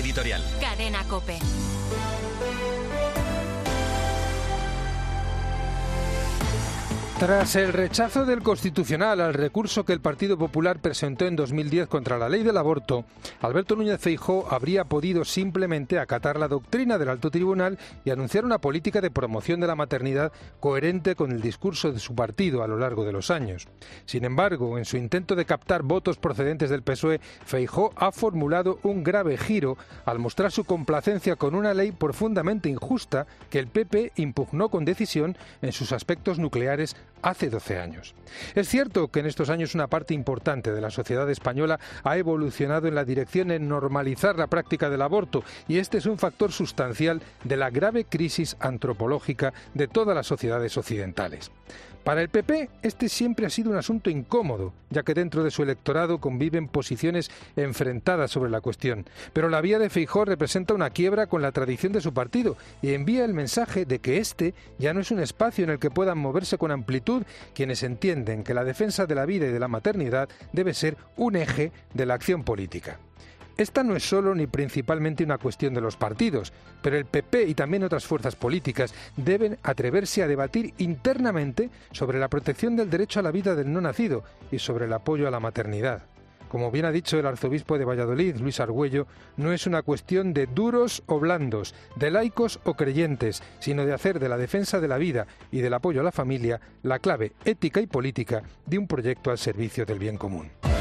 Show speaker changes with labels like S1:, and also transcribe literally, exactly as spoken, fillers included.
S1: editorial.
S2: Cadena COPE.
S3: Tras el rechazo del Constitucional al recurso que el Partido Popular presentó en dos mil diez contra la ley del aborto, Alberto Núñez Feijóo habría podido simplemente acatar la doctrina del Alto Tribunal y anunciar una política de promoción de la maternidad coherente con el discurso de su partido a lo largo de los años. Sin embargo, en su intento de captar votos procedentes del P S O E, Feijóo ha formulado un grave giro al mostrar su complacencia con una ley profundamente injusta que el P P impugnó con decisión en sus aspectos nucleares hace doce años. Es cierto que en estos años una parte importante de la sociedad española ha evolucionado en la dirección de normalizar la práctica del aborto y este es un factor sustancial de la grave crisis antropológica de todas las sociedades occidentales. Para el P P, este siempre ha sido un asunto incómodo, ya que dentro de su electorado conviven posiciones enfrentadas sobre la cuestión. Pero la vía de Feijóo representa una quiebra con la tradición de su partido y envía el mensaje de que este ya no es un espacio en el que puedan moverse con amplitud quienes entienden que la defensa de la vida y de la maternidad debe ser un eje de la acción política. Esta no es solo ni principalmente una cuestión de los partidos, pero el P P y también otras fuerzas políticas deben atreverse a debatir internamente sobre la protección del derecho a la vida del no nacido y sobre el apoyo a la maternidad. Como bien ha dicho el arzobispo de Valladolid, Luis Argüello, no es una cuestión de duros o blandos, de laicos o creyentes, sino de hacer de la defensa de la vida y del apoyo a la familia la clave ética y política de un proyecto al servicio del bien común.